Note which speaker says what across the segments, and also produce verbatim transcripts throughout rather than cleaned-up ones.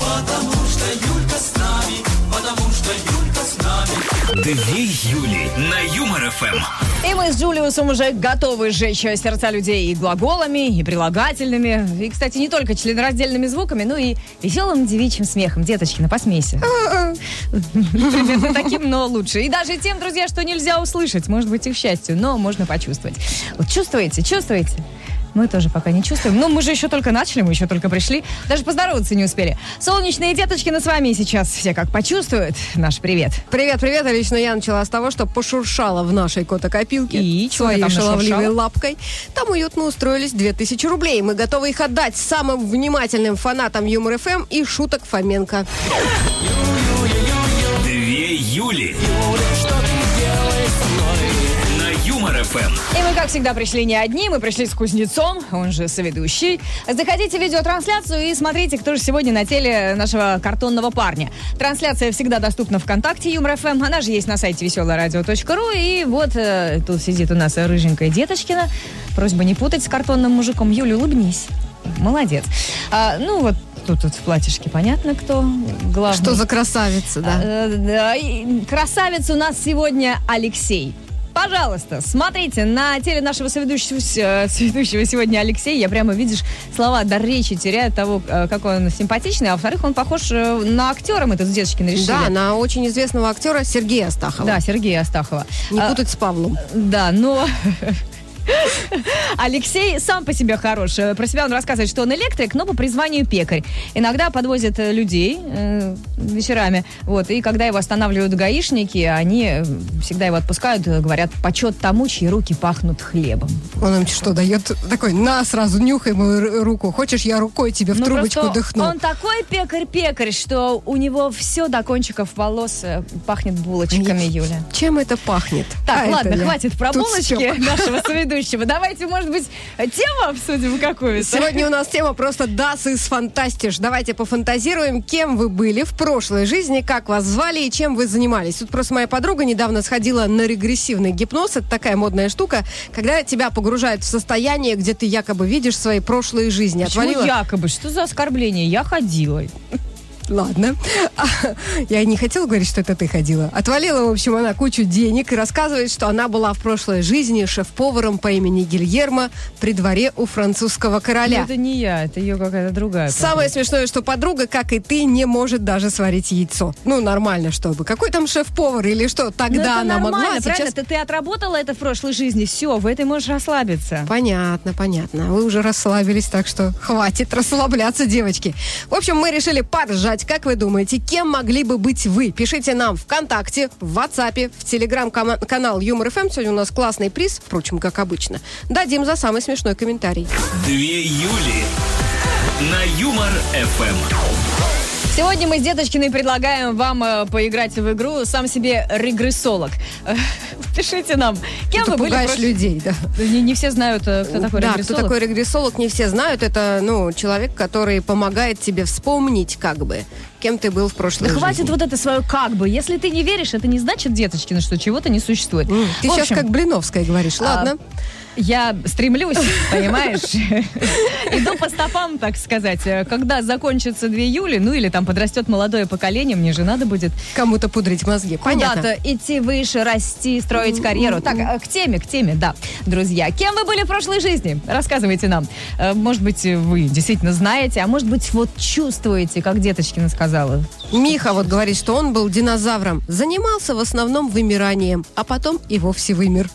Speaker 1: Потому что Юлька с нами, потому что Юлька с нами.
Speaker 2: Две Юли на Юмор-ФМ.
Speaker 3: И мы с Джулиусом уже готовы сжечь сердца людей и глаголами, и прилагательными. И, кстати, не только членораздельными звуками, но и веселым девичьим смехом. Деточкина, посмейся. Примерно таким, но лучше. И даже тем, друзья, что нельзя услышать. Может быть, и к счастью, но можно почувствовать. Вот чувствуете, чувствуете? Мы тоже пока не чувствуем. Но мы же еще только начали, мы еще только пришли. Даже поздороваться не успели. Солнечные Деточкины с вами сейчас все как почувствуют. Наш привет.
Speaker 4: Привет, привет. А лично я начала с того, что пошуршала в нашей котокопилке
Speaker 3: И
Speaker 4: своей
Speaker 3: там
Speaker 4: шаловливой
Speaker 3: нашуршала?
Speaker 4: лапкой. Там уютно устроились две тысячи рублей. Мы готовы их отдать самым внимательным фанатам Юмор-ФМ и шуток Фоменко.
Speaker 2: Две Юли на Юмор-ФМ.
Speaker 3: И мы, как всегда, пришли не одни. Мы пришли с Кузнецом, он же соведущий. Заходите в видеотрансляцию и смотрите, кто же сегодня на теле нашего картонного парня. Трансляция всегда доступна ВКонтакте Юмор-ФМ. Она же есть на сайте веселое радио точка ру. И вот э, тут сидит у нас рыженькая Деточкина. Просьба не путать с картонным мужиком. Юля, улыбнись. Молодец. А, ну вот тут, тут в платьишке понятно, кто главный.
Speaker 4: Что за красавица, да?
Speaker 3: А, э, да, и красавец у нас сегодня Алексей. Пожалуйста, смотрите, на теле нашего соведущего, соведущего сегодня Алексея я прямо, видишь, слова до речи теряю того, какой он симпатичный, а во-вторых, он похож на актера, мы тут с Деточкиной решили.
Speaker 4: Да, на очень известного актера Сергея Астахова.
Speaker 3: Да, Сергея Астахова.
Speaker 4: Не
Speaker 3: А,
Speaker 4: путать с Павлом.
Speaker 3: Да, но... Алексей сам по себе хорош. Про себя он рассказывает, что он электрик, но по призванию пекарь. Иногда подвозит людей э, вечерами. Вот, и когда его останавливают гаишники, они всегда его отпускают, говорят, почет тому, чьи руки пахнут хлебом.
Speaker 4: Он им что, дает такой, на, сразу нюхай мою руку. Хочешь, я рукой тебе в
Speaker 3: Ну,
Speaker 4: трубочку
Speaker 3: просто
Speaker 4: дыхну?
Speaker 3: Он такой пекарь-пекарь, что у него все до кончиков волос пахнет булочками, Юля.
Speaker 4: Чем это пахнет?
Speaker 3: Так,
Speaker 4: А,
Speaker 3: ладно,
Speaker 4: это я
Speaker 3: хватит про
Speaker 4: тут
Speaker 3: булочки
Speaker 4: стёк.
Speaker 3: нашего соведущего. Давайте, может быть, тему обсудим какую-то.
Speaker 4: Сегодня у нас тема просто «Das ist fantastisch». Давайте пофантазируем, кем вы были в прошлой жизни, как вас звали и чем вы занимались. Тут просто моя подруга недавно сходила на регрессивный гипноз. Это такая модная штука, когда тебя погружают в состояние, где ты якобы видишь свои прошлые жизни.
Speaker 3: Почему
Speaker 4: Отвалила...
Speaker 3: якобы? Что за оскорбление? Я ходила.
Speaker 4: Ладно. Я не хотела говорить, что это ты ходила. Отвалила, в общем, она кучу денег и рассказывает, что она была в прошлой жизни шеф-поваром по имени Гильермо при дворе у французского короля.
Speaker 3: Ну, это не я, это ее какая-то другая.
Speaker 4: Самое смешное, что подруга, как и ты, не может даже сварить яйцо. Ну, нормально, чтобы. Какой там шеф-повар или что?
Speaker 3: Ну,
Speaker 4: Тогда
Speaker 3: это
Speaker 4: она
Speaker 3: нормально,
Speaker 4: могла, а
Speaker 3: правильно?
Speaker 4: сейчас...
Speaker 3: Ты, ты отработала это в прошлой жизни, все, в этой можешь расслабиться.
Speaker 4: Понятно, понятно. Вы уже расслабились, так что хватит расслабляться, девочки. В общем, мы решили поржать. Как вы думаете, кем могли бы быть вы? Пишите нам ВКонтакте, в WhatsApp, в телеграм-канал Юмор-ФМ. Сегодня у нас классный приз, впрочем, как обычно. Дадим за самый смешной комментарий.
Speaker 2: Две Юли на Юмор-ФМ.
Speaker 3: Сегодня мы с Деточкиной предлагаем вам э, поиграть в игру «Сам себе регрессолог». Э, Пишите нам, кем
Speaker 4: Ты
Speaker 3: вы были в
Speaker 4: пугаешь
Speaker 3: прошлой-
Speaker 4: людей, да.
Speaker 3: Не, не все знают, э, кто такой
Speaker 4: да,
Speaker 3: регрессолог.
Speaker 4: кто такой регрессолог, не все знают. Это, ну, человек, который помогает тебе вспомнить, как бы, кем ты был в прошлой
Speaker 3: Да
Speaker 4: жизни.
Speaker 3: хватит вот это свое «как бы». Если ты не веришь, это не значит, Деточкина, что чего-то не существует.
Speaker 4: М, Ты
Speaker 3: В
Speaker 4: сейчас
Speaker 3: общем,
Speaker 4: как Блиновская говоришь. Ладно.
Speaker 3: Я стремлюсь, понимаешь, иду по стопам, так сказать. Когда закончится две Юли, ну или там подрастет молодое поколение, мне же надо будет
Speaker 4: Кому-то пудрить мозги. Понятно.
Speaker 3: куда-то идти выше, расти, строить карьеру. Так, к теме, к теме, да. Друзья, кем вы были в прошлой жизни? Рассказывайте нам. Может быть, вы действительно знаете, а может быть, вот чувствуете, как Деточкина сказала.
Speaker 4: Миха вот говорит, что он был динозавром. Занимался в основном вымиранием, а потом и вовсе вымер.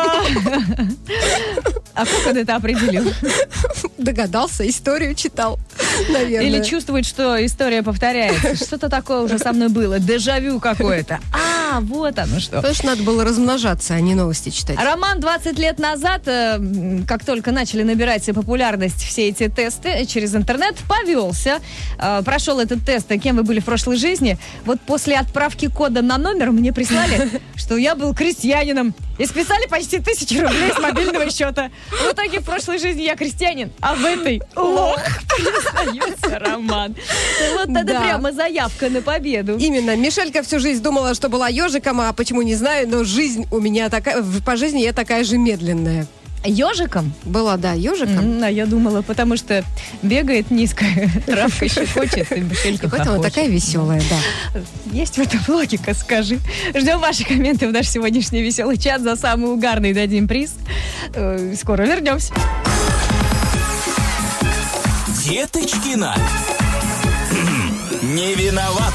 Speaker 3: А как он это определил?
Speaker 4: Догадался, историю читал, наверное.
Speaker 3: Или чувствует, что история повторяется. Что-то такое уже со мной было. Дежавю какое-то. А, вот оно что.
Speaker 4: Потому что надо было размножаться, а не новости читать.
Speaker 3: Роман двадцать лет назад, э, как только начали набирать популярность все эти тесты через интернет, повелся. Э, прошел этот тест, кем вы были в прошлой жизни. Вот после отправки кода на номер мне прислали, что я был крестьянином. И списали почти тысячу рублей с мобильного счета. В итоге в прошлой жизни я крестьянин, а в этой лох. Признается Роман. Вот это
Speaker 4: Да.
Speaker 3: прямо заявка на победу.
Speaker 4: Именно. Мишелька всю жизнь думала, что была ежиком, а почему не знаю, но жизнь у меня такая, по жизни я такая же медленная.
Speaker 3: Ежиком?
Speaker 4: Была, да, ежиком.
Speaker 3: А я думала, потому что бегает низко, травка щекочет, и Мишелька
Speaker 4: И поэтому
Speaker 3: хохочет.
Speaker 4: такая веселая, да.
Speaker 3: Есть в этом логика, скажи. Ждем ваши комменты в наш сегодняшний веселый чат. За самый угарный дадим приз. Э, Скоро вернемся.
Speaker 2: Деточкина. Не виноват.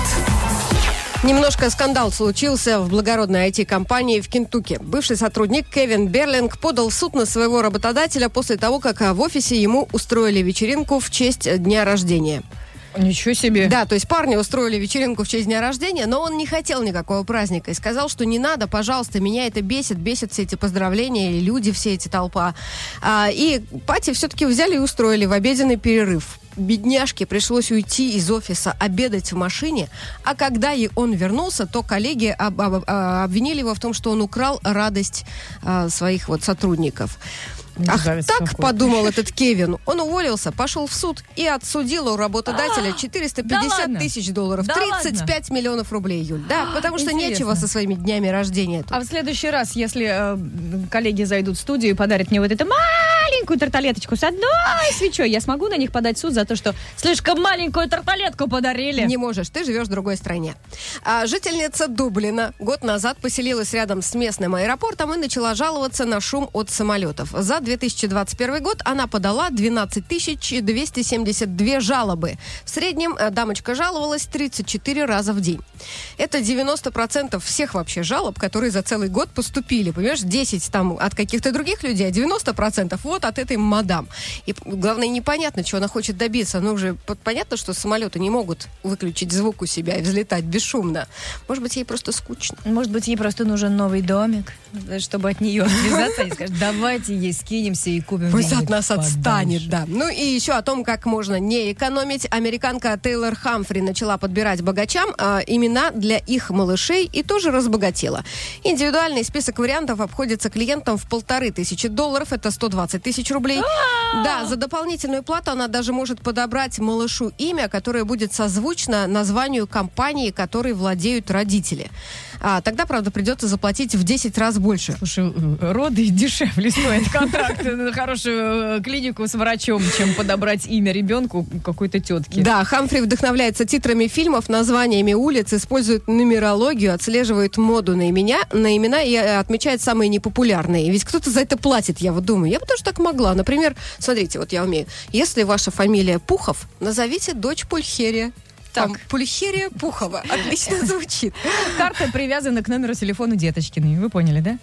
Speaker 4: Немножко скандал случился в благородной ай ти-компании в Кентукки. Бывший сотрудник Кевин Берлинг подал в суд на своего работодателя после того, как в офисе ему устроили вечеринку в честь дня рождения.
Speaker 3: Ничего себе.
Speaker 4: Да, то есть парни устроили вечеринку в честь дня рождения, но он не хотел никакого праздника и сказал, что не надо, пожалуйста, меня это бесит, бесит все эти поздравления, и люди, все эти толпа. А, и пати все-таки взяли и устроили в обеденный перерыв. Бедняжке пришлось уйти из офиса обедать в машине, а когда и он вернулся, то коллеги об, об, обвинили его в том, что он украл радость а, своих вот сотрудников. Ах, так подумал этот Кевин. Он уволился, пошел в суд и отсудил у работодателя четыреста пятьдесят
Speaker 3: да
Speaker 4: тысяч долларов.
Speaker 3: Да
Speaker 4: тридцать пять
Speaker 3: ладно?
Speaker 4: Миллионов рублей, Юль. Да, потому что
Speaker 3: Интересно.
Speaker 4: нечего со своими днями рождения тут.
Speaker 3: А в следующий раз, если э, коллеги зайдут в студию и подарят мне вот эту маленькую тарталеточку с одной свечой, я смогу на них подать в суд за то, что слишком маленькую тарталетку подарили?
Speaker 4: Не можешь, ты живешь в другой стране. А жительница Дублина год назад поселилась рядом с местным аэропортом и начала жаловаться на шум от самолетов. За две тысячи двадцать первый год она подала двенадцать тысяч двести семьдесят две жалобы. В среднем дамочка жаловалась тридцать четыре раза в день. Это девяносто процентов всех вообще жалоб, которые за целый год поступили. Понимаешь, десять там от каких-то других людей, а девяносто процентов вот от этой мадам. И главное, непонятно, чего она хочет добиться. Ну, уже понятно, что самолеты не могут выключить звук у себя и взлетать бесшумно. Может быть, ей просто скучно.
Speaker 3: Может быть, ей просто нужен новый домик, чтобы от нее отвязаться. Они скажут, давайте ей скинемся и купим.
Speaker 4: Пусть от нас отстанет, да. Ну и еще о том, как можно не экономить. Американка Тейлор Хамфри начала подбирать богачам а, имена для их малышей и тоже разбогатела. Индивидуальный список вариантов обходится клиентам в полторы тысячи долларов. Это сто двадцать тысяч рублей. Да, за дополнительную плату она даже может подобрать малышу имя, которое будет созвучно названию компании, которой владеют родители. А, тогда, правда, придется заплатить в десять раз больше.
Speaker 3: Слушай, роды дешевле стоят контракт на хорошую клинику с врачом, чем подобрать имя ребенку какой-то тетки.
Speaker 4: Да, Хамфри вдохновляется титрами фильмов, названиями улиц, использует нумерологию, отслеживает моду на имена, на имена и отмечает самые непопулярные. Ведь кто-то за это платит, я вот думаю. Я бы тоже так могла. Например, смотрите, вот я умею. Если ваша фамилия Пухов, назовите дочь Пульхерия.
Speaker 3: Так.
Speaker 4: Там, Пульхерия Пухова. Отлично звучит.
Speaker 3: Карта привязана к номеру телефона Деточкиной. Вы поняли, да?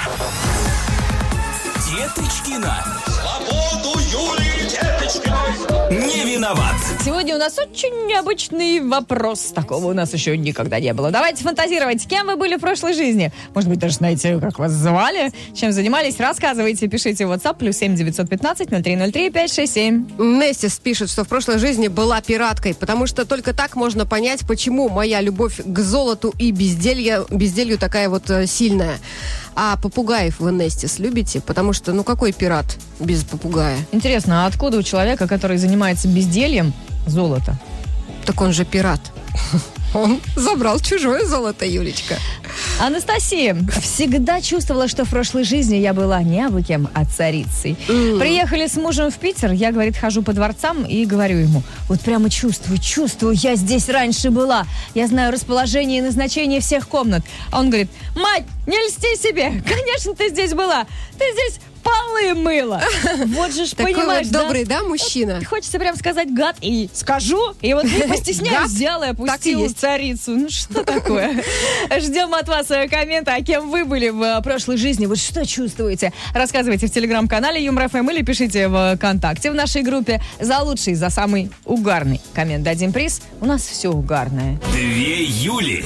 Speaker 2: Деточкина.
Speaker 1: Свободу Юлии Деточкиной!
Speaker 2: Не виноват.
Speaker 3: Сегодня у нас очень необычный вопрос. Такого у нас еще никогда не было. Давайте фантазировать, кем вы были в прошлой жизни. Может быть, даже знаете, как вас звали, чем занимались. Рассказывайте, пишите в WhatsApp плюс семь девятьсот пятнадцать ноль три ноль три пять шесть семь.
Speaker 4: Нестис пишет, что в прошлой жизни была пираткой, потому что только так можно понять, почему моя любовь к золоту и безделью, безделью такая вот э, сильная. А попугаев вы, Нестис, любите? Потому что, ну, какой пират без попугая?
Speaker 3: Интересно, а откуда у человека, который занимается бездельем, золото?
Speaker 4: Так он же пират. Он забрал чужое золото, Юлечка.
Speaker 3: Анастасия всегда чувствовала, что в прошлой жизни я была не абы кем, а царицей. Mm. Приехали с мужем в Питер, я, говорит, хожу по дворцам и говорю ему, вот прямо чувствую, чувствую, я здесь раньше была, я знаю расположение и назначение всех комнат. А он говорит, мать, не льсти себе, конечно, ты здесь была, ты здесь полы мыла. Вот же ж,
Speaker 4: такой
Speaker 3: понимаешь,
Speaker 4: вот добрый, да, мужчина?
Speaker 3: Вот, хочется прям сказать гад, и скажу, и вот не постесняюсь, взяла и опустила царицу. Ну что такое? Ждем от вас комменты, а кем вы были в прошлой жизни, вот что чувствуете? Рассказывайте в телеграм-канале Юмор эф эм или пишите в ВКонтакте в нашей группе. За лучший, за самый угарный коммент дадим приз. У нас все угарное.
Speaker 2: Две Юли.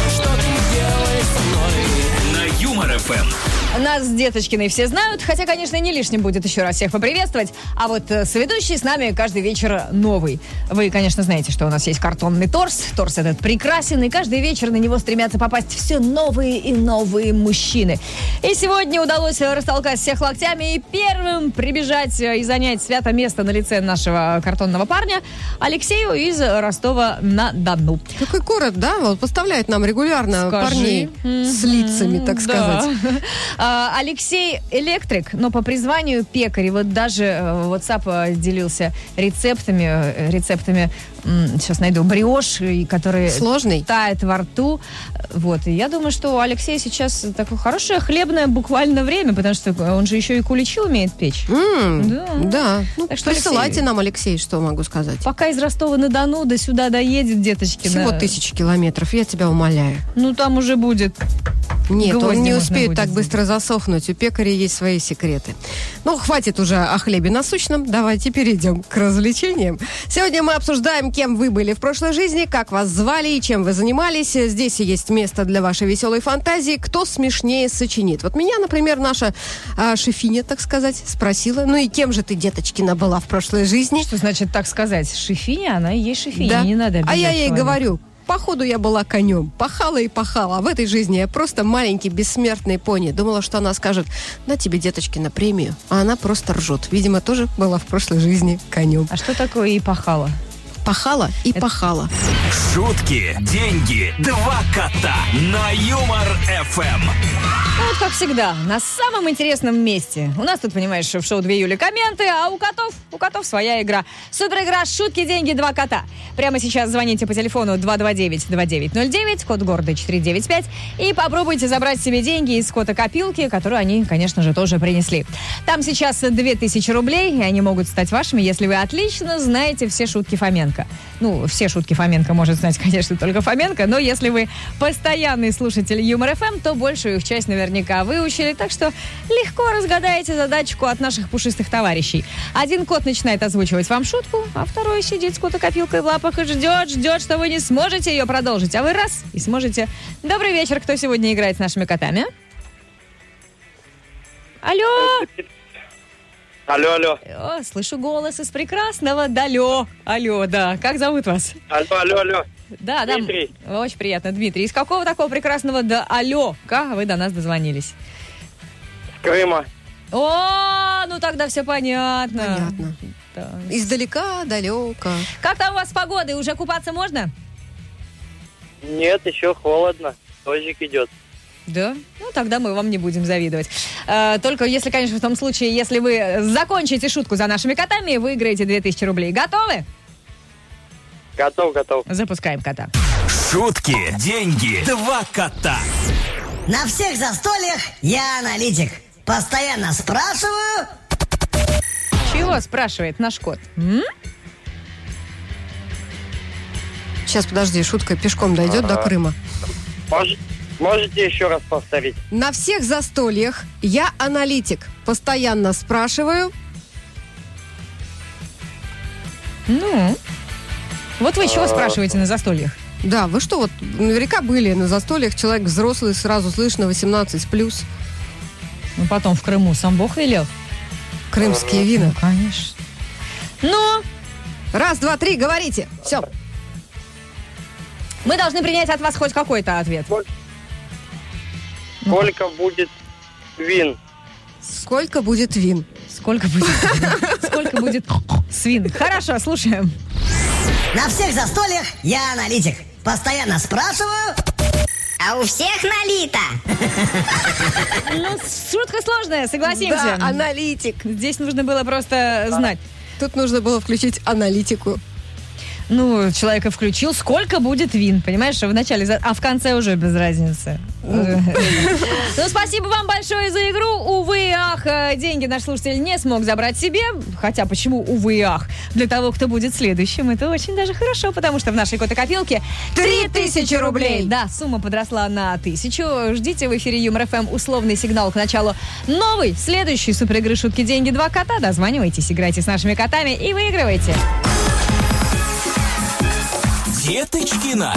Speaker 2: На Юмор эф эм.
Speaker 3: Нас с Деточкиной все знают, хотя, конечно, не лишним будет еще раз всех поприветствовать. А вот э, соведущий с нами каждый вечер новый. Вы, конечно, знаете, что у нас есть картонный торс. Торс этот прекрасен, и каждый вечер на него стремятся попасть все новые и новые мужчины. И сегодня удалось растолкать всех локтями и первым прибежать и занять свято место на лице нашего картонного парня Алексею из Ростова-на-Дону.
Speaker 4: Какой город, да? Вот поставляет нам регулярно
Speaker 3: Скажи.
Speaker 4: парней с лицами, так
Speaker 3: Да.
Speaker 4: сказать.
Speaker 3: А, Алексей электрик, но по призванию пекарь. И вот даже э, WhatsApp делился рецептами, э, рецептами, м, сейчас найду, бриош, и который
Speaker 4: Сложный?
Speaker 3: тает во рту. Вот. И я думаю, что у Алексея сейчас такое хорошее хлебное буквально время, потому что он же еще и куличи умеет печь.
Speaker 4: М,
Speaker 3: Да.
Speaker 4: Да. Ну,
Speaker 3: Так что,
Speaker 4: присылайте
Speaker 3: Алексей,
Speaker 4: нам, Алексей, что могу сказать.
Speaker 3: пока из Ростова-на-Дону до сюда доедет, деточки.
Speaker 4: Всего
Speaker 3: на-
Speaker 4: тысячи километров, я тебя умоляю.
Speaker 3: Ну, там уже будет.
Speaker 4: Нет,
Speaker 3: Гвозди
Speaker 4: он не
Speaker 3: можно
Speaker 4: успеет
Speaker 3: будет
Speaker 4: так
Speaker 3: сделать.
Speaker 4: быстро засохнуть. У пекаря есть свои секреты. Ну, хватит уже о хлебе насущном. Давайте перейдем к развлечениям. Сегодня мы обсуждаем, кем вы были в прошлой жизни, как вас звали и чем вы занимались. Здесь есть место для вашей веселой фантазии. Кто смешнее сочинит? Вот меня, например, наша а, шефиня, так сказать, спросила, ну и кем же ты, деточкина, была в прошлой жизни?
Speaker 3: Что значит так сказать? Шефиня, она и есть шефиня.
Speaker 4: Да.
Speaker 3: Не надо
Speaker 4: А я
Speaker 3: обижать
Speaker 4: ей
Speaker 3: человека.
Speaker 4: говорю, походу я была конем. Пахала и пахала. А в этой жизни я просто маленький бессмертный пони. Думала, что она скажет, на тебе, деточки, на премию. А она просто ржет. Видимо, тоже была в прошлой жизни конем.
Speaker 3: А что такое и пахала?
Speaker 4: Пахала и пахала.
Speaker 2: Шутки, деньги, два кота на Юмор эф эм.
Speaker 3: Ну, вот как всегда, на самом интересном месте. У нас тут, понимаешь, в шоу «Две Юли» комменты, а у котов, у котов своя игра. Супер игра «Шутки, деньги, два кота». Прямо сейчас звоните по телефону два два девять два девять ноль девять, код города четыре девять пять, и попробуйте забрать себе деньги из кота-копилки, которую они, конечно же, тоже принесли. Там сейчас две тысячи рублей, и они могут стать вашими, если вы отлично знаете все шутки Фоменко. Ну, все шутки Фоменко может знать, конечно, только Фоменко, но если вы постоянный слушатель Юмор эф эм, то большую их часть наверняка выучили, так что легко разгадаете задачку от наших пушистых товарищей. Один кот начинает озвучивать вам шутку, а второй сидит с котокопилкой в лапах и ждет, ждет, что вы не сможете ее продолжить, а вы раз и сможете. Добрый вечер, кто сегодня играет с нашими котами? Алло!
Speaker 5: Алло, алло.
Speaker 3: О, слышу голос из прекрасного Далё. Алло, да. Как зовут вас?
Speaker 5: Алло, алло, алло.
Speaker 3: Да, да.
Speaker 5: Дмитрий.
Speaker 3: Очень приятно, Дмитрий. Из какого такого прекрасного да алло-ка вы до нас дозвонились?
Speaker 5: С Крыма.
Speaker 3: О, ну тогда все понятно.
Speaker 4: Понятно.
Speaker 3: Да.
Speaker 4: Издалека, далеко.
Speaker 3: Как там у вас с погодой? Уже купаться можно?
Speaker 5: Нет, еще холодно. Дождик идет.
Speaker 3: Да? Ну, тогда мы вам не будем завидовать. Э, только если, конечно, в том случае, если вы закончите шутку за нашими котами, выиграете две тысячи рублей. Готовы?
Speaker 5: Готов, готов.
Speaker 3: Запускаем кота.
Speaker 2: Шутки, деньги, два кота.
Speaker 6: На всех застольях я аналитик. Постоянно спрашиваю...
Speaker 3: Чего спрашивает наш кот? М?
Speaker 4: Сейчас, подожди, шутка пешком дойдет до Крыма.
Speaker 5: Мож- можете еще раз повторить?
Speaker 4: На всех застольях я аналитик. Постоянно спрашиваю.
Speaker 3: Ну, вот вы чего спрашиваете на застольях?
Speaker 4: Да, вы что, вот наверняка были на застольях, человек взрослый, сразу слышно, восемнадцать плюс.
Speaker 3: Ну, потом в Крыму сам Бог велел.
Speaker 4: Крымские вина.
Speaker 3: Ну, конечно. Ну,
Speaker 4: Раз, два, три, говорите. Все.
Speaker 3: мы должны принять от вас хоть какой-то ответ.
Speaker 5: Сколько будет вин?
Speaker 4: Сколько будет вин?
Speaker 3: Сколько будет? Сколько будет свин? Хорошо, слушаем.
Speaker 6: На всех застольях я аналитик. Постоянно спрашиваю... А у всех налито?
Speaker 3: Ну, шутка сложная, согласимся.
Speaker 4: Да, аналитик.
Speaker 3: Здесь нужно было просто знать.
Speaker 4: Тут нужно было включить аналитику.
Speaker 3: Ну, человек и включил, сколько будет вин, понимаешь, в начале, за- а в конце уже без разницы. Ну, спасибо вам большое за игру. Увы и ах, э, деньги наш слушатель не смог забрать себе. Хотя, почему увы и ах? Для того, кто будет следующим, это очень даже хорошо, потому что в нашей котокопилке три тысячи рублей. Да, сумма подросла на тысячу. Ждите в эфире Юмор эф эм условный сигнал к началу новой, следующей супер игры «Шутки, деньги, два кота». Дозванивайтесь, играйте с нашими котами и выигрывайте.
Speaker 2: Деточкина.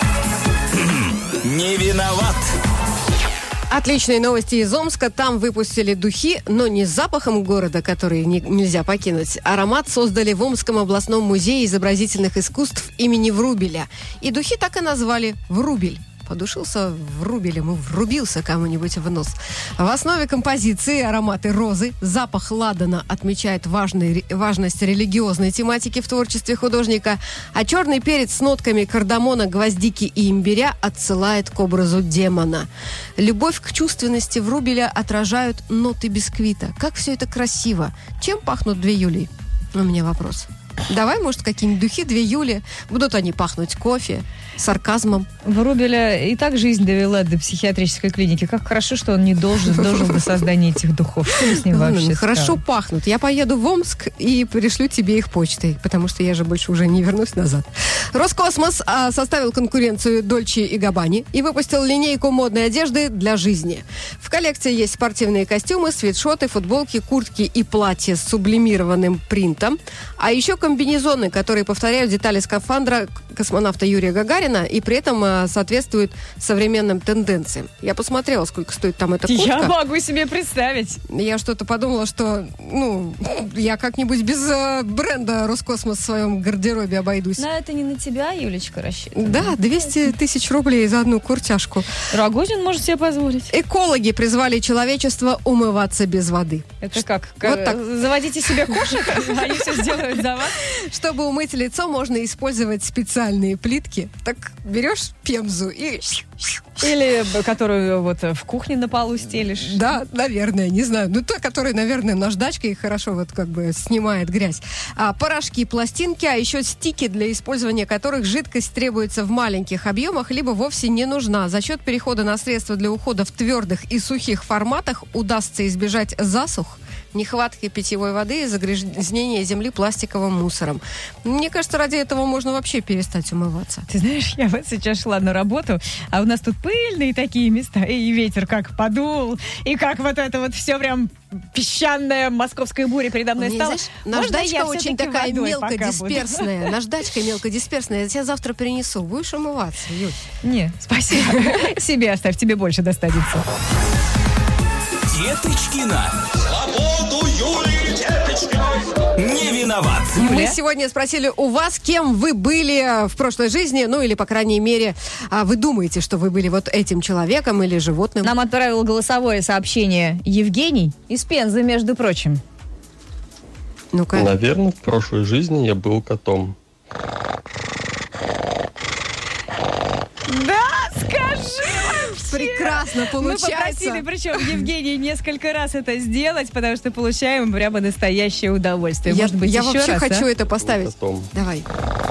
Speaker 2: Не виноват.
Speaker 4: Отличные новости из Омска. Там выпустили духи, но не с запахом города, который не- нельзя покинуть. Аромат создали в Омском областном музее изобразительных искусств имени Врубеля. И духи так и назвали «Врубель». подушился врубелем и врубился кому-нибудь в нос. В основе композиции ароматы розы. Запах ладана отмечает важный, важность религиозной тематики в творчестве художника, а черный перец с нотками кардамона, гвоздики и имбиря отсылает к образу демона. Любовь к чувственности врубеля отражают ноты бисквита. Как все это красиво! Чем пахнут две Юли? У меня вопрос. Давай, может, какие-нибудь духи две Юли? Будут они пахнуть кофе, сарказмом.
Speaker 3: Врубеля и так жизнь довела до психиатрической клиники. Как хорошо, что он не должен, дожил до создания этих духов. Что с ним вообще
Speaker 4: Хорошо
Speaker 3: стало?
Speaker 4: пахнут. Я поеду в Омск и пришлю тебе их почтой, потому что я же больше уже не вернусь назад. Роскосмос а, составил конкуренцию Дольче и Габбани и выпустил линейку модной одежды для жизни. В коллекции есть спортивные костюмы, свитшоты, футболки, куртки и платья с сублимированным принтом, а еще комбинезоны, которые повторяют детали скафандра космонавта Юрия Гагарина и при этом а, соответствуют современным тенденциям. Я посмотрела, сколько стоит там эта куртка.
Speaker 3: Я могу себе представить.
Speaker 4: Я что-то подумала, что, ну, я как-нибудь без э, бренда Роскосмос в своем гардеробе обойдусь.
Speaker 3: Но это не на тебя, Юлечка, рассчитано.
Speaker 4: Да, двести тысяч рублей за одну куртяшку.
Speaker 3: Рогозин может себе позволить.
Speaker 4: Экологи призвали человечество умываться без воды.
Speaker 3: Это как?
Speaker 4: Вот так.
Speaker 3: Заводите себе кошек, они все сделают за вас.
Speaker 4: Чтобы умыть лицо, можно использовать специальные плитки. Так берешь пемзу и...
Speaker 3: Или которую вот в кухне на полу стелишь.
Speaker 4: Да, наверное, не знаю. Ну, та, которая, наверное, наждачкой хорошо вот как бы снимает грязь. А, порошки, пластинки, а еще стики, для использования которых жидкость требуется в маленьких объемах, либо вовсе не нужна. За счет перехода на средства для ухода в твердых и сухих форматах удастся избежать засух, нехватки питьевой воды и загрязнения земли пластиковым мусором. Мне кажется, ради этого можно вообще перестать умываться.
Speaker 3: Ты знаешь, я вот сейчас шла на работу, а у нас тут пыльные такие места, и ветер как подул, и как вот это вот все прям песчаная московская буря передо мной
Speaker 4: Не,
Speaker 3: стала.
Speaker 4: знаешь,
Speaker 3: Можно
Speaker 4: наждачка
Speaker 3: я
Speaker 4: очень
Speaker 3: все-таки
Speaker 4: такая
Speaker 3: водой пока
Speaker 4: мелкодисперсная. Наждачка мелкодисперсная. Я тебя завтра принесу. Будешь умываться, Юль?
Speaker 3: буду? Не, спасибо. Себе оставь, тебе больше достанется.
Speaker 2: Деточкина.
Speaker 1: Свободу Юлии Деточкиной.
Speaker 2: Не виноват.
Speaker 4: Мы сегодня спросили у вас, кем вы были в прошлой жизни, ну или, по крайней мере, а, вы думаете, что вы были вот этим человеком или животным.
Speaker 3: Нам отправил голосовое сообщение Евгений из Пензы, между прочим.
Speaker 4: Ну-ка.
Speaker 7: Наверное, в прошлой жизни я был котом.
Speaker 3: Да, скажи вообще!
Speaker 4: Прекрасно
Speaker 3: Мы
Speaker 4: получается.
Speaker 3: попросили, причем, Евгений несколько раз это сделать, потому что получаем прямо настоящее удовольствие.
Speaker 4: Я,
Speaker 3: Может быть,
Speaker 4: я
Speaker 3: еще
Speaker 4: вообще
Speaker 3: раз,
Speaker 4: хочу
Speaker 3: а?
Speaker 4: это поставить.
Speaker 7: Котом.
Speaker 4: Давай.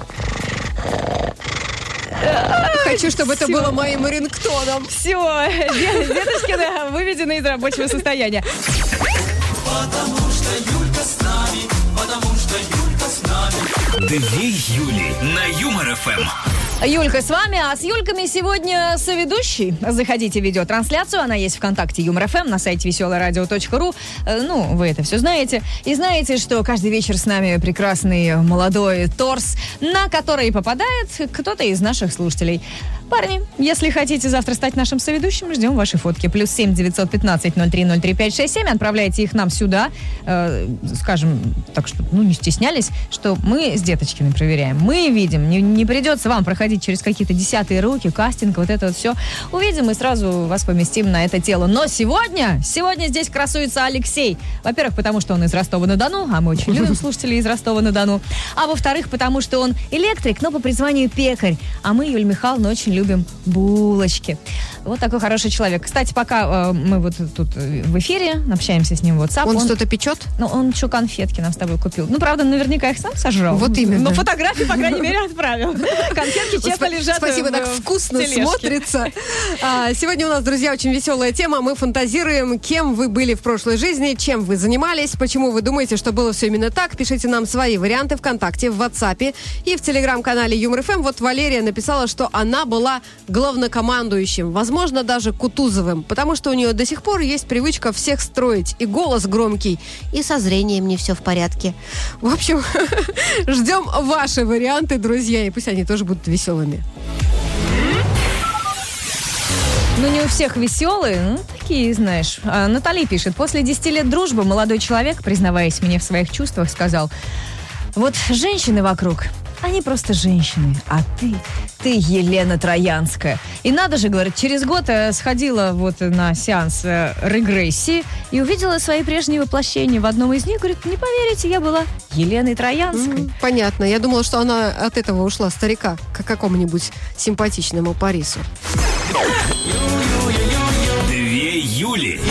Speaker 4: Хочу, чтобы это
Speaker 3: Всё.
Speaker 4: было моим рингтоном.
Speaker 3: Все, Деточкина выведена из рабочего состояния.
Speaker 1: Потому что Юлька с нами, потому что Юлька с нами.
Speaker 2: Две Юли на Юмор ФМ.
Speaker 3: Юлька с вами, а с Юльками сегодня соведущий. Заходите в видеотрансляцию, она есть ВКонтакте Юмор ФМ, на сайте веселое радио точка ру. Э, Ну, вы это все знаете. И знаете, что каждый вечер с нами прекрасный молодой торс, на который попадает кто-то из наших слушателей. Парни, если хотите завтра стать нашим соведущим, ждем ваши фотки. Плюс семь девятьсот пятнадцать ноль три ноль три пять шесть семь. Отправляйте их нам сюда. Э, скажем, так что, ну, не стеснялись, что мы с Деточкиной проверяем. Мы видим, не, не придется вам проходить через какие-то десятые руки, кастинг, вот это вот все. Увидим и сразу вас поместим на это тело. Но сегодня, сегодня здесь красуется Алексей. Во-первых, потому что он из Ростова-на-Дону, а мы очень любим слушателей из Ростова-на-Дону. А во-вторых, потому что он электрик, но по призванию пекарь. А мы, Юлия Михайловна, очень любим булочки. Вот такой хороший человек. Кстати, пока э, мы вот тут в эфире общаемся с ним в WhatsApp.
Speaker 4: Он, он что-то печет?
Speaker 3: Ну, он еще конфетки нам с тобой купил. Ну, правда, наверняка их сам сожрал.
Speaker 4: Вот именно.
Speaker 3: Но фотографии, по крайней мере, отправил. Конфетки честно
Speaker 4: Спа-
Speaker 3: лежат.
Speaker 4: Спасибо,
Speaker 3: в-
Speaker 4: так
Speaker 3: в
Speaker 4: вкусно
Speaker 3: тележке.
Speaker 4: смотрится. А, сегодня у нас, друзья, очень веселая тема. Мы фантазируем, кем вы были в прошлой жизни, чем вы занимались, почему вы думаете, что было все именно так. Пишите нам свои варианты ВКонтакте, в WhatsApp и в Телеграм-канале Юмор ФМ. Вот Валерия написала, что она была главнокомандующим, возможно, даже Кутузовым, потому что у нее до сих пор есть привычка всех строить, и голос громкий, и со зрением не все в порядке. В общем, ждем ваши варианты, друзья, и пусть они тоже будут веселыми.
Speaker 3: Ну, не у всех веселые, ну, такие, знаешь. А, Натали пишет, после десяти лет дружбы молодой человек, признаваясь мне в своих чувствах, сказал, вот женщины вокруг, Они просто женщины, а ты, ты Елена Троянская. И надо же, говорит, через год э, сходила вот на сеанс э, регрессии и увидела свои прежние воплощения. В одном из них, говорит, не поверите, я была Еленой Троянской.
Speaker 4: М, Понятно. Я думала, что она от этого ушла старика к какому-нибудь симпатичному Парису.
Speaker 2: Две Юли.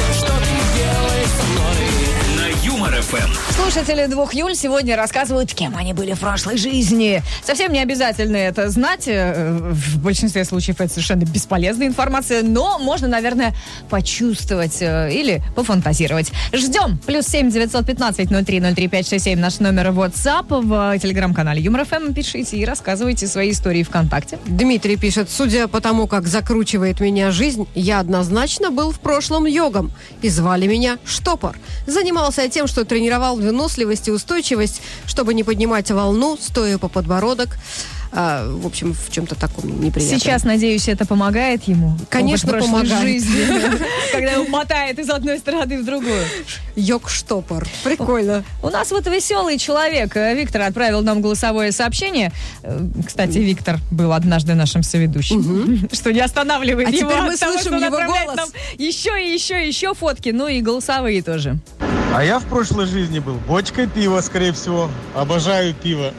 Speaker 2: На Юмор эф эм.
Speaker 3: Слушатели двух Юль сегодня рассказывают, кем они были в прошлой жизни. Совсем не обязательно это знать. э, В большинстве случаев это совершенно бесполезная информация, но можно, наверное, почувствовать э, или пофантазировать. Ждем. Плюс семь девятьсот пятнадцать ноль три ноль три пять шесть семь наш номер WhatsApp. В телеграм-канале Юмор эф эм пишите и рассказывайте свои истории ВКонтакте.
Speaker 4: Дмитрий пишет, судя по тому, как закручивает меня жизнь, я однозначно был в прошлом йогом. И звали меня Штопор. Занимался я тем, что тренировал выносливость и устойчивость, чтобы не поднимать волну, стоя по подбородок. А, в общем, в чем-то таком неприятном.
Speaker 3: Сейчас, надеюсь, это помогает ему.
Speaker 4: Конечно,
Speaker 3: Опыт прошлой
Speaker 4: помогает.
Speaker 3: жизни, когда его мотает из одной стороны в другую.
Speaker 4: Йог-штопор. Прикольно.
Speaker 3: У нас вот веселый человек. Виктор отправил нам голосовое сообщение. Э, Кстати, Виктор был однажды нашим соведущим. Что не останавливает
Speaker 4: А
Speaker 3: его
Speaker 4: теперь мы
Speaker 3: от того,
Speaker 4: слышим
Speaker 3: что он
Speaker 4: его
Speaker 3: отправляет
Speaker 4: голос.
Speaker 3: нам еще и еще и еще фотки. Ну и голосовые тоже.
Speaker 8: А я в прошлой жизни был бочкой пива, скорее всего. Обожаю пиво.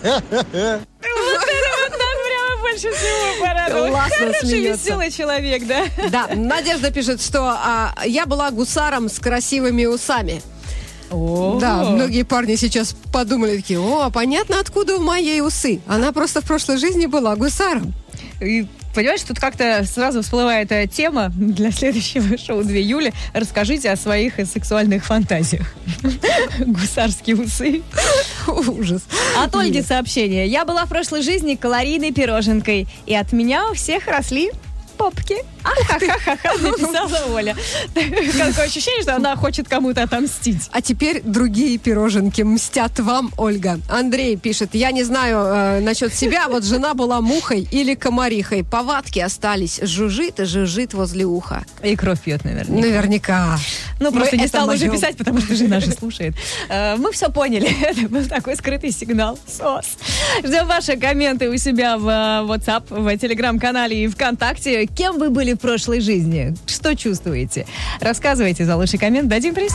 Speaker 3: Больше всего порадовал.
Speaker 4: Классно
Speaker 3: Хороший,
Speaker 4: смеется.
Speaker 3: веселый человек, да?
Speaker 4: Да, Надежда пишет, что а, я была гусаром с красивыми усами. Да, многие парни сейчас подумали такие, о, понятно, откуда у моей усы. Она просто в прошлой жизни была гусаром.
Speaker 3: И понимаешь, тут как-то сразу всплывает э, тема для следующего шоу «Две Юли». Расскажите о своих э, сексуальных фантазиях. Гусарские усы.
Speaker 4: Ужас.
Speaker 3: От Ольги сообщение. Я была в прошлой жизни калорийной пироженкой, и от меня у всех росли попки. Ахахахаха, написала Оля. Какое ощущение, что она хочет кому-то отомстить.
Speaker 4: А теперь другие пироженки мстят вам, Ольга. Андрей пишет, я не знаю э, насчет себя, вот жена была мухой или комарихой. Повадки остались, жужжит и жужжит возле уха.
Speaker 3: И кровь пьет, наверное.
Speaker 4: Наверняка.
Speaker 3: Ну, просто
Speaker 4: Мы
Speaker 3: не
Speaker 4: это
Speaker 3: стала уже
Speaker 4: можем.
Speaker 3: писать, потому что жена же слушает. Э, Мы все поняли. Это был такой скрытый сигнал. СОС. Ждем ваши комменты у себя в э, WhatsApp, в Телеграм-канале и ВКонтакте. Кем вы были в прошлой жизни? Что чувствуете? Рассказывайте, за лучший коммент дадим приз.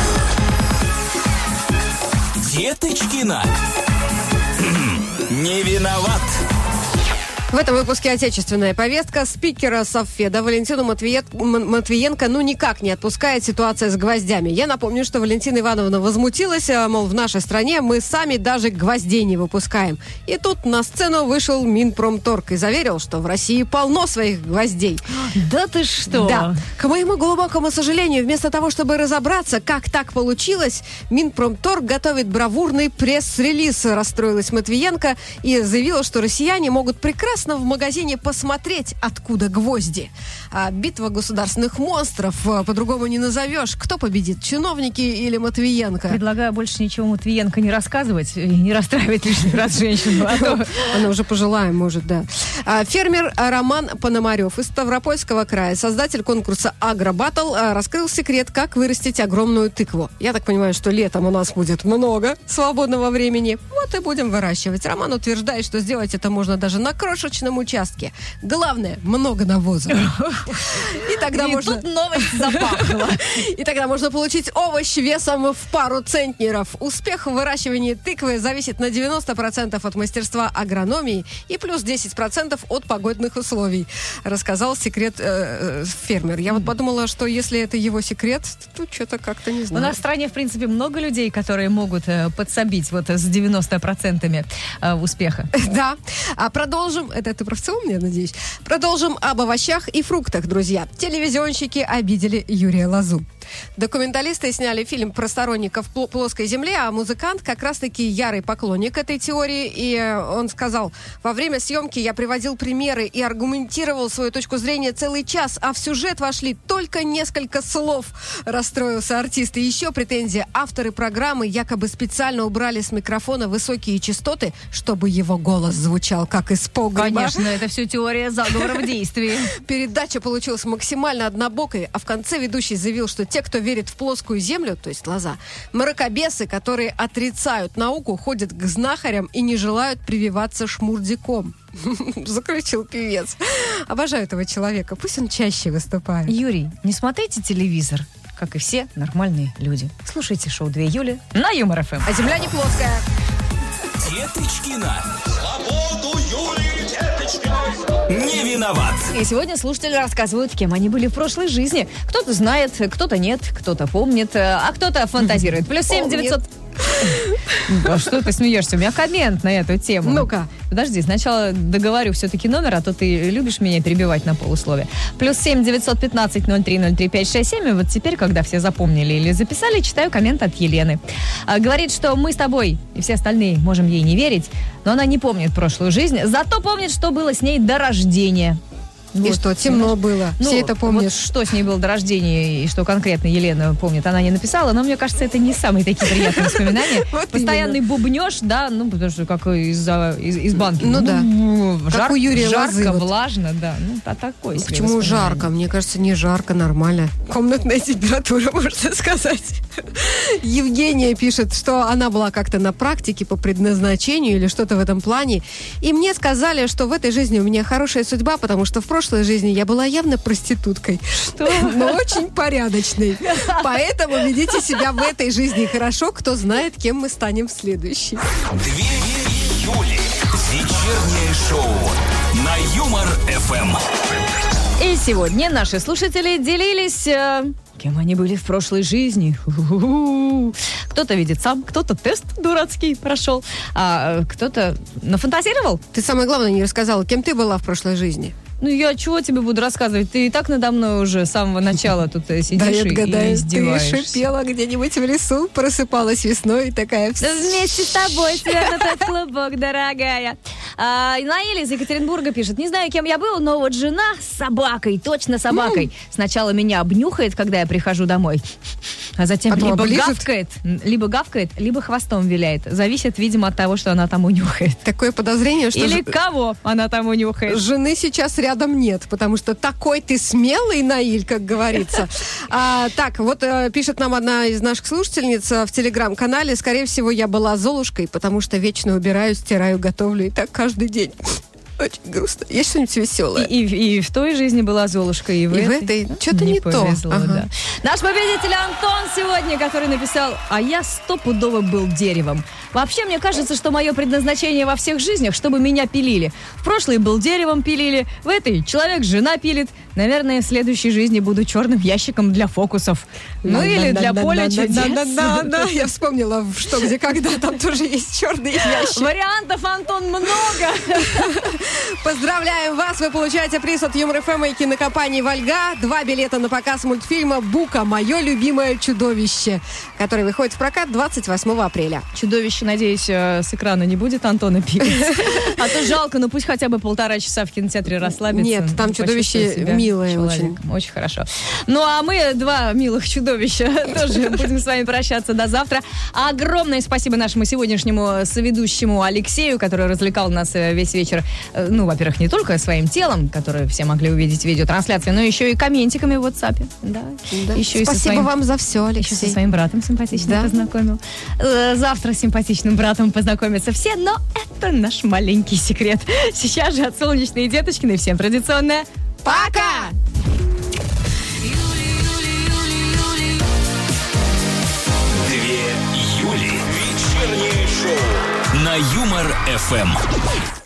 Speaker 2: Деточкина. Не виноват.
Speaker 4: В этом выпуске отечественная повестка. Спикера Совфеда Валентину Матвие- М- Матвиенко ну никак не отпускает ситуация с гвоздями. Я напомню, что Валентина Ивановна возмутилась, а, мол, в нашей стране мы сами даже гвоздей не выпускаем. И тут на сцену вышел Минпромторг и заверил, что в России полно своих гвоздей.
Speaker 3: Да ты что?
Speaker 4: Да. К моему глубокому сожалению, вместо того, чтобы разобраться, как так получилось, Минпромторг готовит бравурный пресс-релиз, расстроилась Матвиенко и заявила, что россияне могут прекрасно в магазине посмотреть, откуда гвозди. А битва государственных монстров а, по-другому не назовешь. Кто победит, чиновники или Матвиенко?
Speaker 3: Предлагаю больше ничего Матвиенко не рассказывать и не расстраивать лишний раз женщину. А то
Speaker 4: Она уже пожилая, может, да. А, Фермер а, Роман Пономарев из Ставропольского края, создатель конкурса «Агробаттл», а, раскрыл секрет, как вырастить огромную тыкву. Я так понимаю, что летом у нас будет много свободного времени. Вот и будем выращивать. Роман утверждает, что сделать это можно даже на крошечном участке. Главное, много навоза. И тогда
Speaker 3: и
Speaker 4: можно...
Speaker 3: тут новость запахла.
Speaker 4: И тогда можно получить овощ весом в пару центнеров. Успех в выращивании тыквы зависит на девяносто процентов от мастерства агрономии и плюс десять процентов от погодных условий, рассказал секрет э, э, фермер. Я вот подумала, что если это его секрет, то что-то как-то не
Speaker 3: У
Speaker 4: знаю.
Speaker 3: нас в стране, в принципе, много людей, которые могут э, подсобить вот с девяноста процентами э, успеха.
Speaker 4: Да. А продолжим. Это ты про в целом, я надеюсь. Продолжим об овощах и фруктах, друзья. Телевизионщики обидели Юрия Лозу. Документалисты сняли фильм про сторонников пл- плоской земли, а музыкант как раз-таки ярый поклонник этой теории. И он сказал, во время съемки я приводил примеры и аргументировал свою точку зрения целый час, а в сюжет вошли только несколько слов. Расстроился артист. И еще претензия. Авторы программы якобы специально убрали с микрофона высокие частоты, чтобы его голос звучал как из погреба.
Speaker 3: Конечно, это все теория заговора в действии.
Speaker 4: Передача получилась максимально однобокой, а в конце ведущий заявил, что те, кто верит в плоскую землю, то есть лоза. Мракобесы, которые отрицают науку, ходят к знахарям и не желают прививаться шмурдяком. Заключил певец. Обожаю этого человека. Пусть он чаще выступает.
Speaker 3: Юрий, не смотрите телевизор, как и все нормальные люди. Слушайте шоу «Две Юли» на Юмор ФМ.
Speaker 4: А земля не плоская.
Speaker 2: Деточкина. Свободу Юлии Деточкиной. Не виноват.
Speaker 3: И сегодня слушатели рассказывают, кем они были в прошлой жизни. Кто-то знает, кто-то нет, кто-то помнит, а кто-то фантазирует. Плюс семь девятьсот... А что ты смеешься? У меня коммент на эту тему.
Speaker 4: Ну-ка.
Speaker 3: Подожди, сначала договорю все-таки номер, а то ты любишь меня перебивать на полусловие. Плюс семь девятьсот пятнадцать ноль три ноль три пять шесть семь. И вот теперь, когда все запомнили или записали, читаю коммент от Елены. А, говорит, что мы с тобой и все остальные можем ей не верить, но она не помнит прошлую жизнь, зато помнит, что было с ней до рождения.
Speaker 4: И
Speaker 3: Вот.
Speaker 4: что, темно было?
Speaker 3: Ну,
Speaker 4: Все это помнят.
Speaker 3: Вот что с ней было до рождения и что конкретно Елена помнит, она не написала, но мне кажется, это не самые такие приятные воспоминания.
Speaker 4: Вот
Speaker 3: Постоянный бубнеж, да, ну, потому что как из, из, из банки.
Speaker 4: Ну да.
Speaker 3: Жар,
Speaker 4: Как у Юрия
Speaker 3: жарко,
Speaker 4: Лозы вот.
Speaker 3: влажно, да. Ну, а такой себе
Speaker 4: Почему
Speaker 3: воспоминание.
Speaker 4: жарко? Мне кажется, не жарко, нормально. Комнатная температура, можно сказать. Евгения пишет, что она была как-то на практике по предназначению или что-то в этом плане. И мне сказали, что в этой жизни у меня хорошая судьба, потому что в прошлой жизни я была явно проституткой.
Speaker 3: Что?
Speaker 4: Но очень порядочной. Поэтому ведите себя в этой жизни хорошо. Кто знает, кем мы станем в следующей.
Speaker 2: Две Юли. Вечернее шоу на Юмор ФМ.
Speaker 3: И сегодня наши слушатели делились, э, кем они были в прошлой жизни. У-ху-ху. Кто-то видит сам, кто-то тест дурацкий прошел, а э, кто-то нафантазировал.
Speaker 4: Ты самое главное не рассказала, кем ты была в прошлой жизни.
Speaker 3: Ну, я чего тебе буду рассказывать? Ты и так надо мной уже с самого начала тут э, сидишь
Speaker 4: Да, я
Speaker 3: и, и
Speaker 4: отгадаю, ты
Speaker 3: издеваешься.
Speaker 4: шипела где-нибудь в лесу, просыпалась весной и такая...
Speaker 3: Да вместе с тобой, свет этот клубок, дорогая. А, Наиля из Екатеринбурга пишет. Не знаю, кем я был, но вот жена с собакой, точно собакой. Сначала меня обнюхает, когда я прихожу домой. А затем
Speaker 4: Потом
Speaker 3: либо
Speaker 4: оближет?
Speaker 3: гавкает, либо гавкает, либо хвостом виляет. Зависит, видимо, от того, что она там унюхает.
Speaker 4: Такое подозрение, что
Speaker 3: Или
Speaker 4: ж-
Speaker 3: кого она там унюхает.
Speaker 4: жены сейчас рядом нет, потому что такой ты смелый, Наиль, как говорится. А, так, вот э, пишет нам одна из наших слушательниц э, в телеграм-канале. Скорее всего, я была Золушкой, потому что вечно убираю, стираю, готовлю. И так каждый день. Очень грустно. Есть что-нибудь веселое?
Speaker 3: И, и- и в той жизни была Золушка, и в
Speaker 4: И в
Speaker 3: этой.
Speaker 4: этой что-то не то.
Speaker 3: повезло,
Speaker 4: Ага.
Speaker 3: да. Наш победитель Антон сегодня, который написал: а я стопудово был деревом. Вообще, мне кажется, что мое предназначение во всех жизнях, чтобы меня пилили. В прошлой был деревом пилили, в этой человек-жена пилит. Наверное, в следующей жизни буду черным ящиком для фокусов. Ну или для поля чудес.
Speaker 4: Да, да, я вспомнила, в что, где, когда. Там тоже есть черные ящики.
Speaker 3: Вариантов, Антон, много.
Speaker 4: Поздравляем вас! Вы получаете приз от Юмор ФМ и кинокомпании «Вольга». Два билета на показ мультфильма «Бука. Мое любимое чудовище», который выходит в прокат двадцать восьмого апреля.
Speaker 3: Чудовище, надеюсь, э, с экрана не будет Антона пилить. А то жалко, ну пусть хотя бы полтора часа в кинотеатре расслабиться.
Speaker 4: Нет, там чудовище
Speaker 3: почувствовать себя
Speaker 4: милое
Speaker 3: человеком. Очень хорошо. Ну, а мы, два милых чудовища, тоже будем с вами прощаться до завтра. Огромное спасибо нашему сегодняшнему соведущему Алексею, который развлекал нас э, весь вечер. Э, Ну, во-первых, не только своим телом, которое все могли увидеть в видеотрансляции, но еще и комментиками в WhatsApp. Да. Еще и со
Speaker 4: Спасибо
Speaker 3: своим-
Speaker 4: вам за все,
Speaker 3: еще
Speaker 4: Алексей.
Speaker 3: со своим братом симпатичным
Speaker 4: Да.
Speaker 3: познакомил. Э, Завтра с симпатичным братом познакомятся все, но это наш маленький секрет. Сейчас же от Солнечной Деточкиной всем традиционное
Speaker 4: Пока!
Speaker 2: Две Юли. Вечернее шоу на Юмор ФМ.